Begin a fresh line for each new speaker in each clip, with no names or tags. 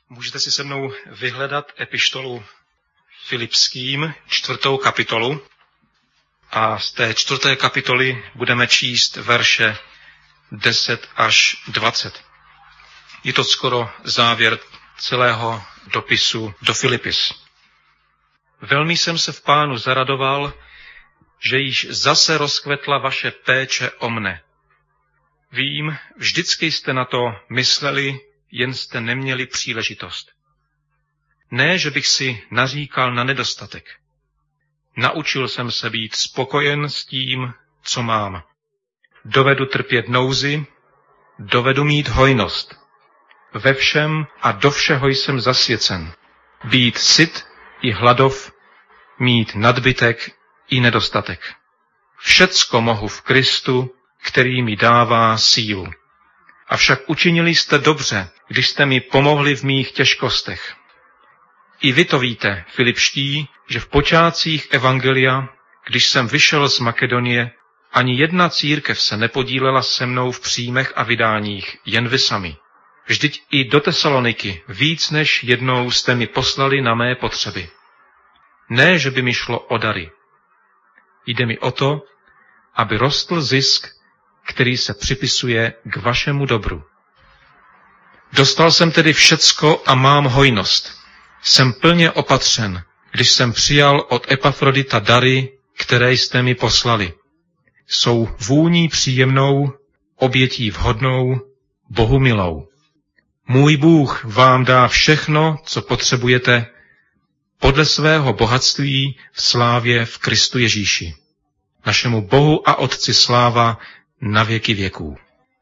Můžete si se mnou vyhledat epištolu Filipským, 4. kapitolu. A z té 4. kapitoly budeme číst verše 10 až 20. Je to skoro závěr celého dopisu do Filipis. Velmi jsem se v Pánu zaradoval, že již zase rozkvetla vaše péče o mne. Vím, vždycky jste na to mysleli, jen jste neměli příležitost. Ne, že bych si naříkal na nedostatek. Naučil jsem se být spokojen s tím, co mám. Dovedu trpět nouzi, dovedu mít hojnost. Ve všem a do všeho jsem zasvěcen. Být syt i hladov, mít nadbytek i nedostatek. Všecko mohu v Kristu, který mi dává sílu. Avšak učinili jste dobře, když jste mi pomohli v mých těžkostech. I vy to víte, Filipští, že v počátcích evangelia, když jsem vyšel z Makedonie, ani jedna církev se nepodílela se mnou v příjmech a vydáních, jen vy sami. Vždyť i do Tesaloniky víc než jednou jste mi poslali na mé potřeby. Ne, že by mi šlo o dary. Jde mi o to, aby rostl zisk, který se připisuje k vašemu dobru. Dostal jsem tedy všecko a mám hojnost. Jsem plně opatřen, když jsem přijal od Epafrodita dary, které jste mi poslali. Jsou vůní příjemnou, obětí vhodnou, Bohu milou. Můj Bůh vám dá všechno, co potřebujete, podle svého bohatství v slávě v Kristu Ježíši. Našemu Bohu a Otci sláva na věky věků.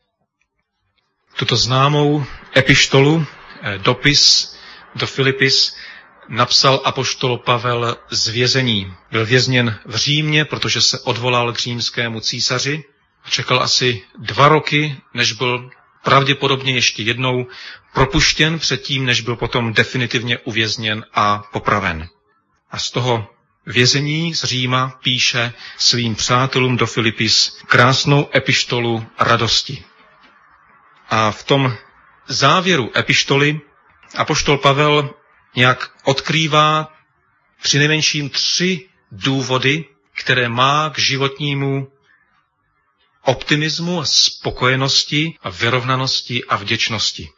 Tuto známou epištolu, dopis do Filipis, napsal apoštol Pavel z vězení. Byl vězněn v Římě, protože se odvolal k římskému císaři. Čekal asi 2 roky, než byl pravděpodobně ještě jednou propuštěn předtím, než byl potom definitivně uvězněn a popraven. A z toho vězení z Říma píše svým přátelům do Filipis krásnou epištolu radosti. A v tom závěru epištoly apoštol Pavel nějak odkrývá přinejmenším 3 důvody, které má k životnímu optimismu a spokojenosti a vyrovnanosti a vděčnosti.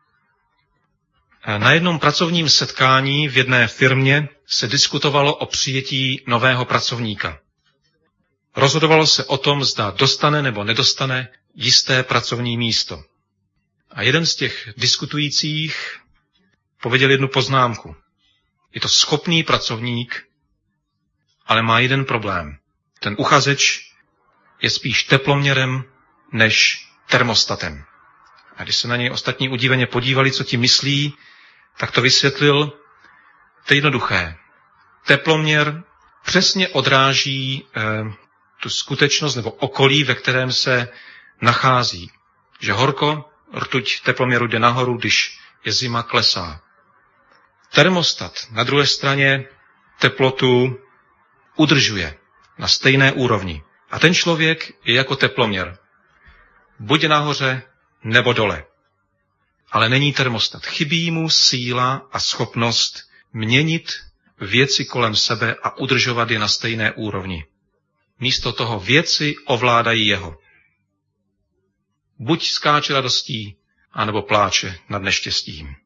Na jednom pracovním setkání v jedné firmě se diskutovalo o přijetí nového pracovníka. Rozhodovalo se o tom, zda dostane nebo nedostane jisté pracovní místo. A jeden z těch diskutujících pověděl jednu poznámku. Je to schopný pracovník, ale má jeden problém. Ten uchazeč je spíš teploměrem než termostatem. A když se na něj ostatní udiveně podívali, co ti myslí, tak to vysvětlil. To je jednoduché. Teploměr přesně odráží tu skutečnost nebo okolí, ve kterém se nachází. Že horko, rtuť teploměru jde nahoru, když je zima, klesá. Termostat na druhé straně teplotu udržuje na stejné úrovni. A ten člověk je jako teploměr. Buď nahoře, nebo dole. Ale není termostat. Chybí mu síla a schopnost měnit věci kolem sebe a udržovat je na stejné úrovni. Místo toho věci ovládají jeho. Buď skáče radostí, anebo pláče nad neštěstím.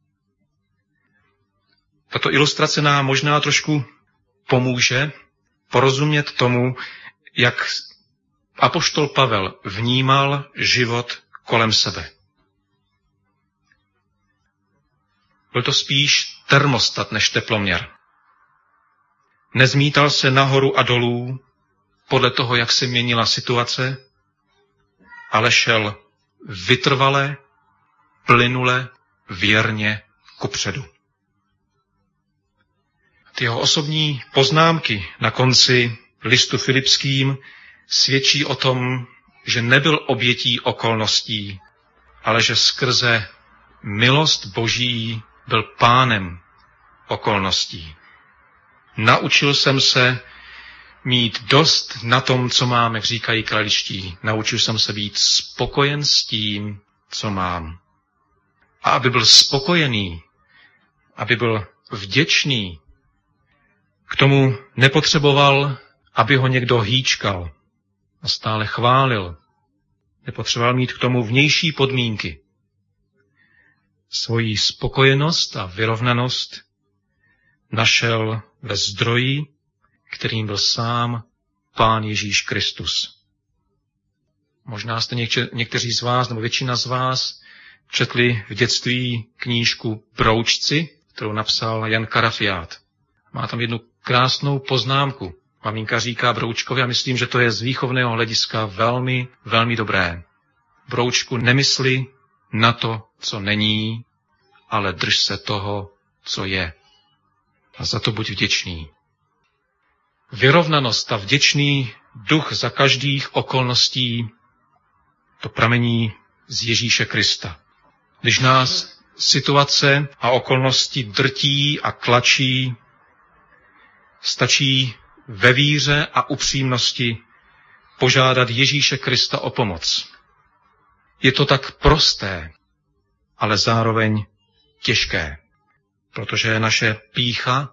Tato ilustrace nám možná trošku pomůže porozumět tomu, jak apoštol Pavel vnímal život kolem sebe. Byl to spíš termostat než teploměr. Nezmítal se nahoru a dolů podle toho, jak se měnila situace, ale šel vytrvale, plynule, věrně kupředu. Ty jeho osobní poznámky na konci listu Filipským svědčí o tom, že nebyl obětí okolností, ale že skrze milost Boží byl pánem okolností. Naučil jsem se mít dost na tom, co mám, jak říkají kraličtí. Naučil jsem se být spokojen s tím, co mám. A aby byl spokojený, aby byl vděčný, k tomu nepotřeboval, aby ho někdo hýčkal a stále chválil. Nepotřeboval mít k tomu vnější podmínky. Svoji spokojenost a vyrovnanost našel ve zdroji, kterým byl sám Pán Ježíš Kristus. Možná jste někteří z vás, nebo většina z vás, četli v dětství knížku Broučci, kterou napsal Jan Karafiát. Má tam jednu krásnou poznámku. Maminka říká Broučkovi a myslím, že to je z výchovného hlediska velmi, velmi dobré. Broučku, nemysli na to, co není, ale drž se toho, co je. A za to buď vděčný. Vyrovnanost a vděčný duch za každých okolností, to pramení z Ježíše Krista. Když nás situace a okolnosti drtí a tlačí, stačí ve víře a upřímnosti požádat Ježíše Krista o pomoc. Je to tak prosté, ale zároveň těžké, protože naše pýcha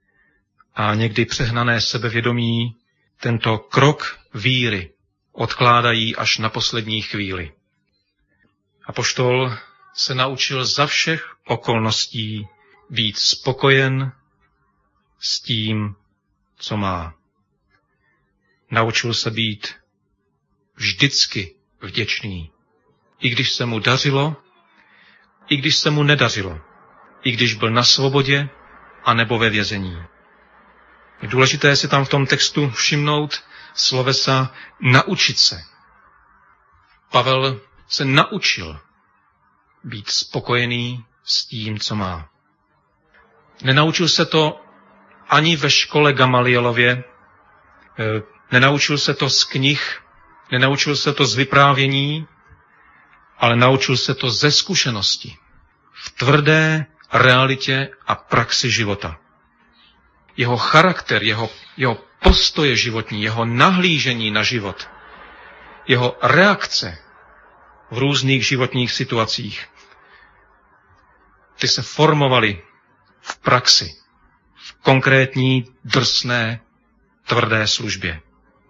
a někdy přehnané sebevědomí tento krok víry odkládají až na poslední chvíli. Apoštol se naučil za všech okolností být spokojen s tím, co má. Naučil se být vždycky vděčný, i když se mu dařilo, i když se mu nedařilo, i když byl na svobodě a nebo ve vězení. Je důležité si tam v tom textu všimnout slovesa naučit se. Pavel se naučil být spokojený s tím, co má. Nenaučil se to ani ve škole Gamalielově, nenaučil se to z knih, nenaučil se to z vyprávění, ale naučil se to ze zkušenosti, v tvrdé realitě a praxi života. Jeho charakter, jeho postoje životní, jeho nahlížení na život, jeho reakce v různých životních situacích, ty se formovaly v praxi, v konkrétní, drsné, tvrdé službě.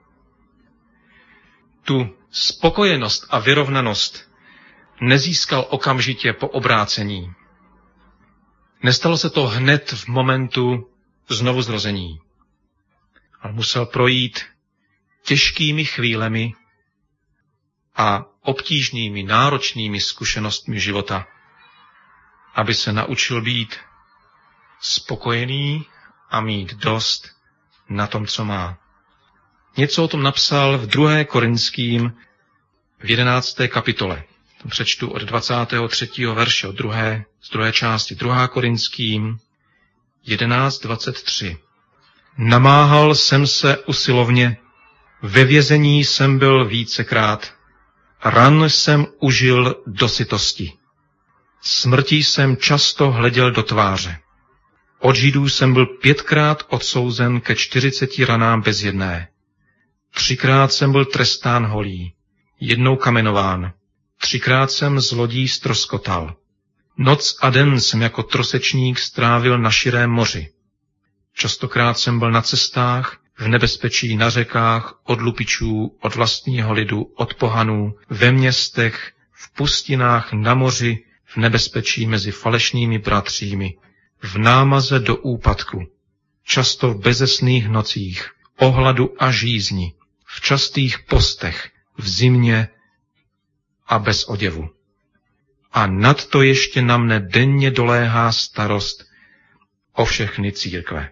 Tu spokojenost a vyrovnanost nezískal okamžitě po obrácení. Nestalo se to hned v momentu znovuzrození, ale musel projít těžkými chvílemi a obtížnými, náročnými zkušenostmi života, aby se naučil být spokojený a mít dost na tom, co má. Něco o tom napsal v 2. Korinským v 11. kapitole. To přečtu od 23. verše, z druhé části. 2. Korinským 11.23. Namáhal jsem se usilovně, ve vězení jsem byl vícekrát, ran jsem užil do sytosti. Smrtí jsem často hleděl do tváře. Od Židů jsem byl 5krát odsouzen ke 40 ranám bez jedné. 3krát jsem byl trestán holí, 1 kamenován, 3krát jsem z lodí ztroskotal. Noc a den jsem jako trosečník strávil na širém moři. Častokrát jsem byl na cestách, v nebezpečí na řekách, od lupičů, od vlastního lidu, od pohanů, ve městech, v pustinách, na moři, v nebezpečí mezi falešnými bratřími, v námaze do úpadku, často v bezesných nocích, o hladu a žízni, v častých postech, v zimě a bez oděvu. A nad to ještě na mne denně doléhá starost o všechny církve.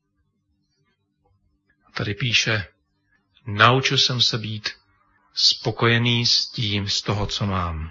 Tady píše, naučil jsem se být spokojený s tím, z toho, co mám.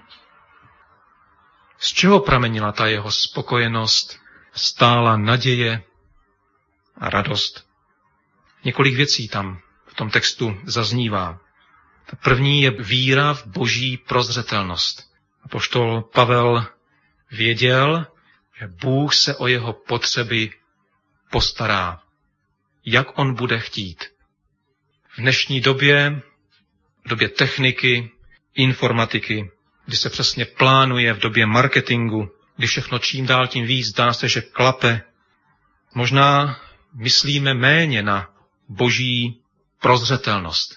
Z čeho pramenila ta jeho spokojenost, stála naděje a radost? Několik věcí tam v tom textu zaznívá. Ta první je víra v boží prozřetelnost. Apoštol Pavel věděl, že Bůh se o jeho potřeby postará, jak on bude chtít. V dnešní době, v době techniky, informatiky, kdy se přesně plánuje, v době marketingu, kdy všechno čím dál tím víc zdá se, že klape, možná myslíme méně na boží prozřetelnost.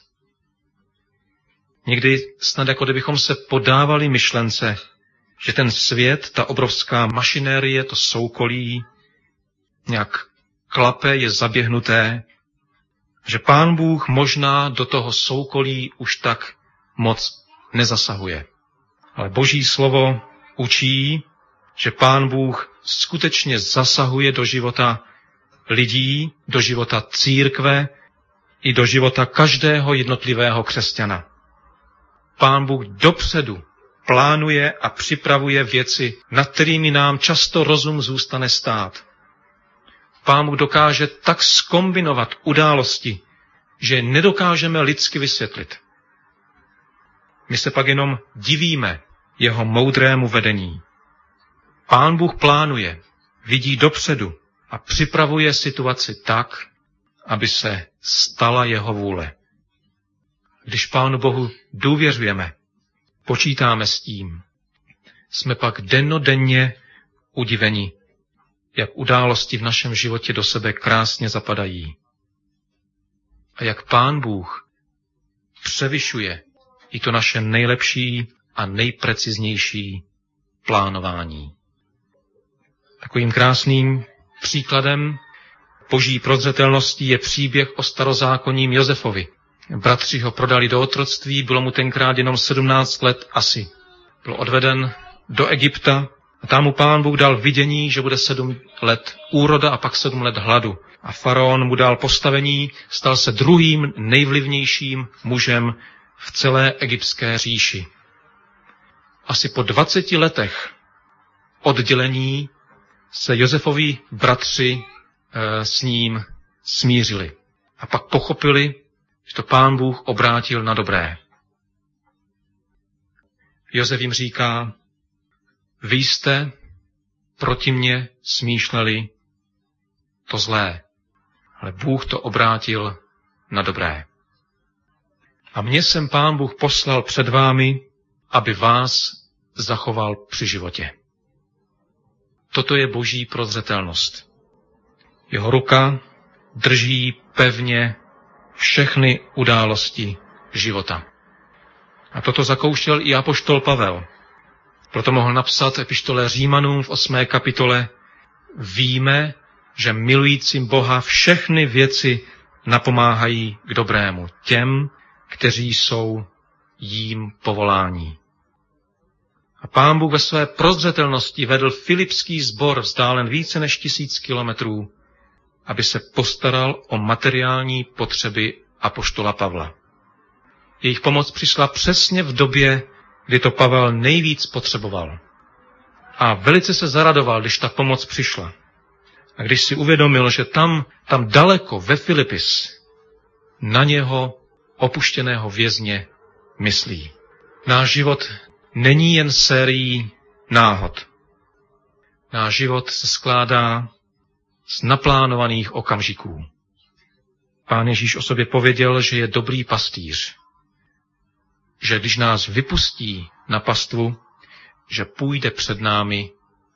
Někdy snad jako kdybychom se podávali myšlence, že ten svět, ta obrovská mašinérie, to soukolí, nějak klape, je zaběhnuté, že Pán Bůh možná do toho soukolí už tak moc nezasahuje. Ale Boží slovo učí, že Pán Bůh skutečně zasahuje do života lidí, do života církve i do života každého jednotlivého křesťana. Pán Bůh dopředu plánuje a připravuje věci, nad kterými nám často rozum zůstane stát. Pán Bůh dokáže tak zkombinovat události, že nedokážeme lidsky vysvětlit. My se pak jenom divíme jeho moudrému vedení. Pán Bůh plánuje, vidí dopředu a připravuje situaci tak, aby se stala jeho vůle. Když Pánu Bohu důvěřujeme, počítáme s tím, jsme pak dennodenně udiveni, jak události v našem životě do sebe krásně zapadají. A jak Pán Bůh převyšuje i to naše nejlepší a nejpreciznější plánování. Takovým krásným příkladem boží prozřetelnosti je příběh o starozákonním Josefovi. Bratři ho prodali do otroctví, bylo mu tenkrát jenom 17 let asi. Byl odveden do Egypta a tam mu Pán Bůh dal vidění, že bude 7 let úroda a pak 7 let hladu. A faraon mu dal postavení, stal se druhým nejvlivnějším mužem v celé egyptské říši. Asi po 20 letech oddělení se Josefovi bratři s ním smířili. A pak pochopili, že to Pán Bůh obrátil na dobré. Josef jim říká, vy jste proti mně smýšleli to zlé, ale Bůh to obrátil na dobré. A mě jsem Pán Bůh poslal před vámi, aby vás zachoval při životě. Toto je boží prozřetelnost. Jeho ruka drží pevně všechny události života. A toto zakoušel i apoštol Pavel. Proto mohl napsat epištole Římanům v 8. kapitole: víme, že milujícím Boha všechny věci napomáhají k dobrému těm, kteří jsou jím povoláni. A Pán Bůh ve své prozřetelnosti vedl filipský sbor vzdálen více než 1000 kilometrů, aby se postaral o materiální potřeby apoštola Pavla. Jejich pomoc přišla přesně v době, kdy to Pavel nejvíc potřeboval. A velice se zaradoval, když ta pomoc přišla. A když si uvědomil, že tam daleko ve Filipis na něho opuštěného vězně myslí. Náš život není jen sérií náhod. Náš život se skládá z naplánovaných okamžiků. Pán Ježíš o sobě pověděl, že je dobrý pastýř. Že když nás vypustí na pastvu, že půjde před námi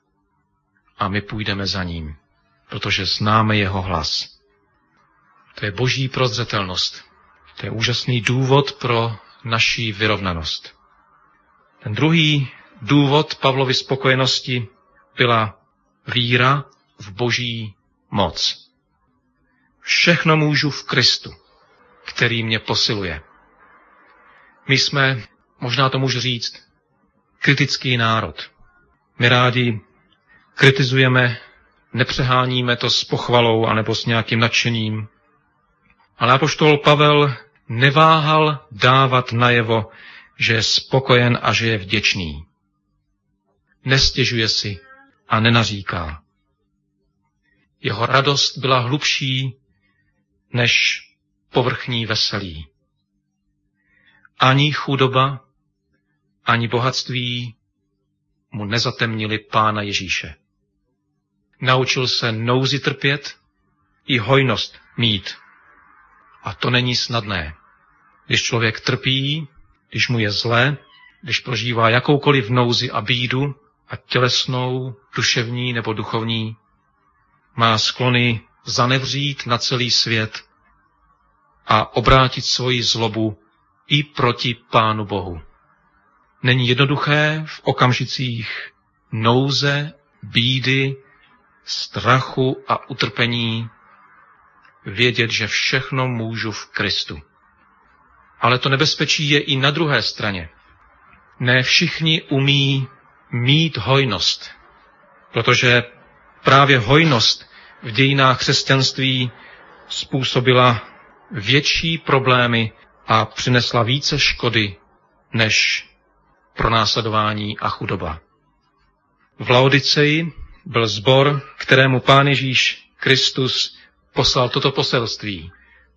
a my půjdeme za ním, protože známe jeho hlas. To je boží prozřetelnost. To je úžasný důvod pro naši vyrovnanost. Ten druhý důvod Pavlovy spokojenosti byla víra v boží moc. Všechno můžu v Kristu, který mě posiluje. My jsme, možná to můžu říct, kritický národ. My rádi kritizujeme, nepřeháníme to s pochvalou anebo s nějakým nadšením. Ale apoštol Pavel neváhal dávat najevo, že je spokojen a že je vděčný. Nestěžuje si a nenaříká. Jeho radost byla hlubší než povrchní veselí. Ani chudoba, ani bohatství mu nezatemnili Pána Ježíše. Naučil se nouzi trpět i hojnost mít. A to není snadné. Když člověk trpí, když mu je zle, když prožívá jakoukoliv nouzi a bídu a tělesnou, duševní nebo duchovní, má sklony zanevřít na celý svět a obrátit svoji zlobu i proti Pánu Bohu. Není jednoduché v okamžicích nouze, bídy, strachu a utrpení vědět, že všechno můžu v Kristu. Ale to nebezpečí je i na druhé straně. Ne všichni umí mít hojnost, protože právě hojnost v dějinách křesťanství způsobila větší problémy a přinesla více škody než pronásledování a chudoba. V Laodiceji byl sbor, kterému Pán Ježíš Kristus poslal toto poselství.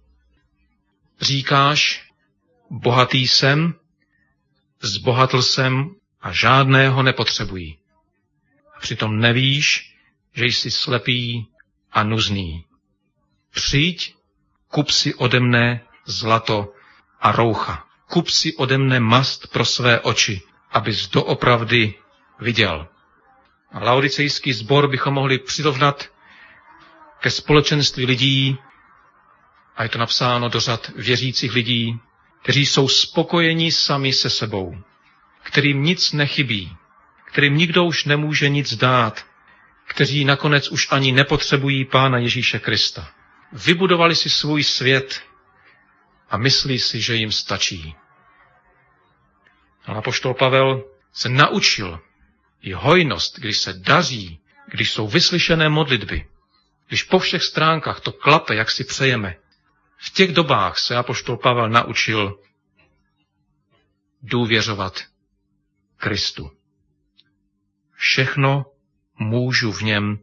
Říkáš, bohatý jsem, zbohatl jsem a žádného nepotřebuji. A přitom nevíš, že jsi slepý a nuzný. Přijď, kup si ode mne zlato a roucha. Kup si ode mne mast pro své oči, abys doopravdy viděl. A laodicejský sbor bychom mohli přirovnat ke společenství lidí, a je to napsáno do řad věřících lidí, kteří jsou spokojeni sami se sebou, kterým nic nechybí, kterým nikdo už nemůže nic dát, kteří nakonec už ani nepotřebují Pána Ježíše Krista. Vybudovali si svůj svět a myslí si, že jim stačí. Ale apoštol Pavel se naučil i hojnost, když se daří, když jsou vyslyšené modlitby, když po všech stránkách to klape, jak si přejeme. V těch dobách se apoštol Pavel naučil důvěřovat Kristu. Všechno můžu v něm,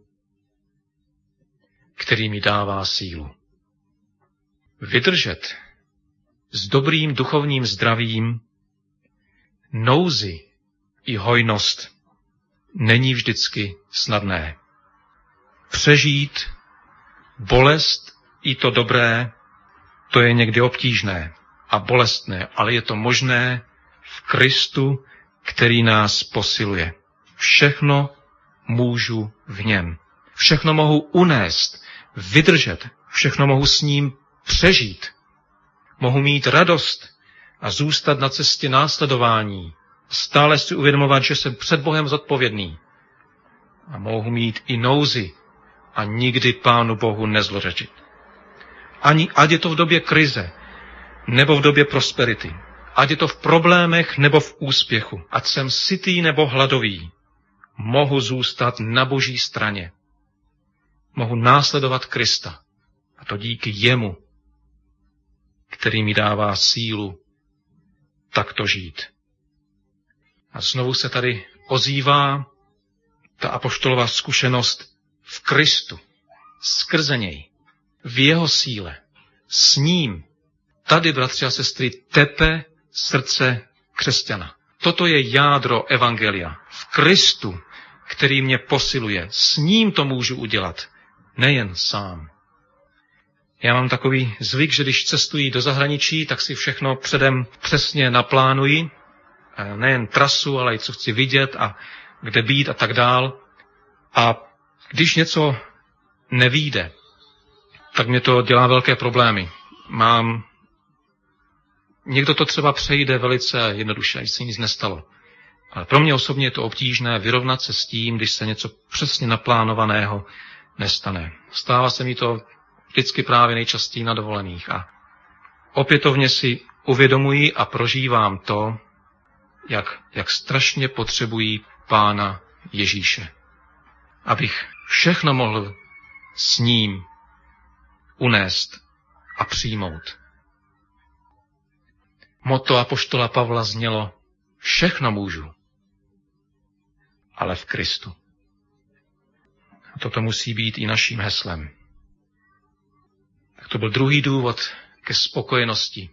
který mi dává sílu. Vydržet s dobrým duchovním zdravím, nouzi i hojnost není vždycky snadné. Přežít bolest i to dobré, to je někdy obtížné a bolestné, ale je to možné v Kristu, který nás posiluje. Všechno můžu v něm. Všechno mohu unést, vydržet, všechno mohu s ním přežít. Mohu mít radost a zůstat na cestě následování. Stále si uvědomovat, že jsem před Bohem zodpovědný. A mohu mít i nouzi a nikdy Pánu Bohu nezlořečit. Ani ať je to v době krize, nebo v době prosperity. Ať je to v problémech, nebo v úspěchu. Ať jsem sytý nebo hladový. Mohu zůstat na Boží straně. Mohu následovat Krista. A to díky jemu, který mi dává sílu takto žít. A znovu se tady ozývá ta apoštolová zkušenost v Kristu, skrze něj, v jeho síle, s ním. Tady, bratři a sestry, tepe srdce křesťana. Toto je jádro evangelia. V Kristu, který mě posiluje. S ním to můžu udělat, nejen sám. Já mám takový zvyk, že když cestuji do zahraničí, tak si všechno předem přesně naplánuji. Nejen trasu, ale i co chci vidět a kde být a tak dál. A když něco nevyjde, tak mě to dělá velké problémy. Někdo to třeba přejde velice jednoduše, když se nic nestalo. Ale pro mě osobně je to obtížné vyrovnat se s tím, když se něco přesně naplánovaného nestane. Stává se mi to vždycky právě nejčastěji na dovolených. A opětovně si uvědomuji a prožívám to, jak strašně potřebují Pána Ježíše. Abych všechno mohl s ním unést a přijmout. Motto apoštola Pavla znělo: všechno můžu, ale v Kristu. A toto musí být i naším heslem. Tak to byl druhý důvod ke spokojenosti.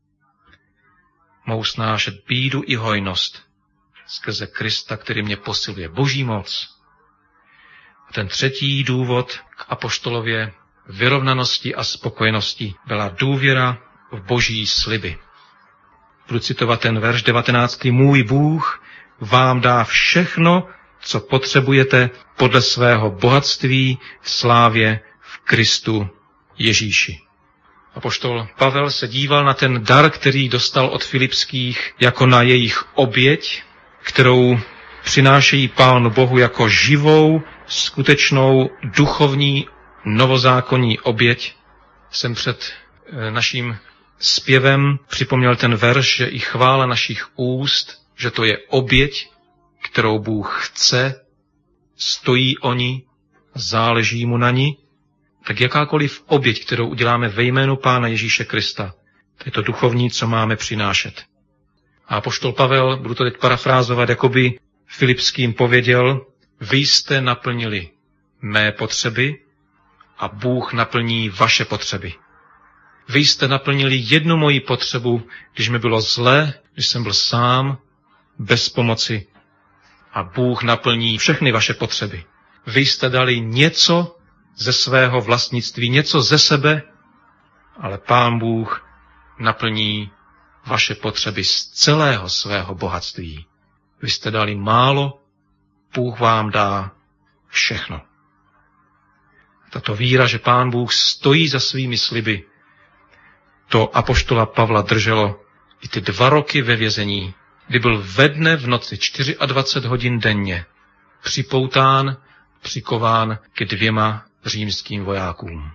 Mohu snášet bídu i hojnost skrze Krista, který mě posiluje. Boží moc. A ten třetí důvod k apoštolově vyrovnanosti a spokojenosti byla důvěra v Boží sliby. Budu citovat ten verš 19. Můj Bůh vám dá všechno, co potřebujete podle svého bohatství v slávě v Kristu Ježíši. Apoštol Pavel se díval na ten dar, který dostal od Filipských, jako na jejich oběť, kterou přinášejí Pánu Bohu jako živou, skutečnou, duchovní, novozákonní oběť. Jsem před naším zpěvem připomněl ten verš, že i chvála našich úst, že to je oběť, kterou Bůh chce, stojí o ní, záleží mu na ní. Tak jakákoliv oběť, kterou uděláme ve jménu Pána Ježíše Krista, to je to duchovní, co máme přinášet. A apoštol Pavel, budu to teď parafrázovat, jakoby Filipským pověděl, vy jste naplnili mé potřeby a Bůh naplní vaše potřeby. Vy jste naplnili jednu moji potřebu, když mi bylo zlé, když jsem byl sám, bez pomoci. A Bůh naplní všechny vaše potřeby. Vy jste dali něco ze svého vlastnictví, něco ze sebe, ale Pán Bůh naplní vaše potřeby z celého svého bohatství. Vy jste dali málo, Bůh vám dá všechno. Tato víra, že Pán Bůh stojí za svými sliby, to apoštola Pavla drželo i ty 2 roky ve vězení, kdy byl ve dne v noci 24 hodin denně připoután, přikován ke 2 římským vojákům.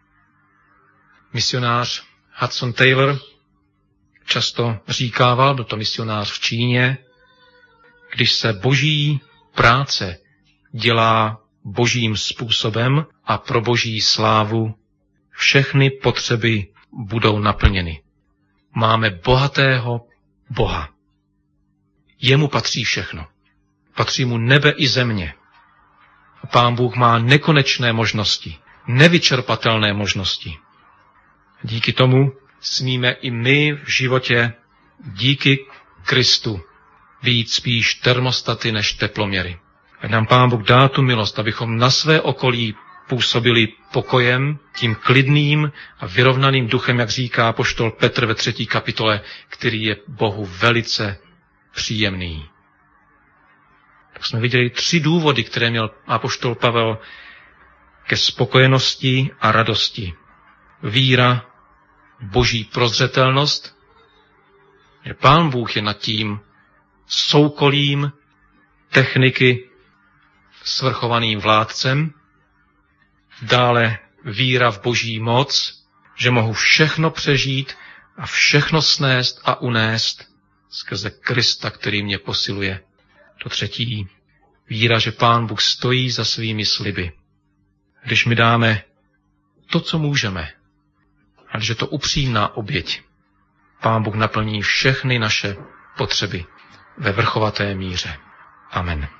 Misionář Hudson Taylor často říkával, byl to misionář v Číně, když se boží práce dělá božím způsobem a pro boží slávu, všechny potřeby budou naplněny. Máme bohatého Boha. Jemu patří všechno. Patří mu nebe i země. A Pán Bůh má nekonečné možnosti, nevyčerpatelné možnosti. Díky tomu smíme i my v životě díky Kristu být spíš termostaty než teploměry. Ať nám Pán Bůh dá tu milost, abychom na své okolí působili pokojem, tím klidným a vyrovnaným duchem, jak říká apoštol Petr ve 3. kapitole, který je Bohu velice příjemný. Tak jsme viděli 3 důvody, které měl apoštol Pavel ke spokojenosti a radosti. Víra, boží prozřetelnost, že Pán Bůh je nad tím soukolím techniky svrchovaným vládcem, dále víra v boží moc, že mohu všechno přežít a všechno snést a unést skrze Krista, který mě posiluje. To 3. víra, že Pán Bůh stojí za svými sliby. Když my dáme to, co můžeme, a když je to upřímná oběť, Pán Bůh naplní všechny naše potřeby ve vrchovaté míře. Amen.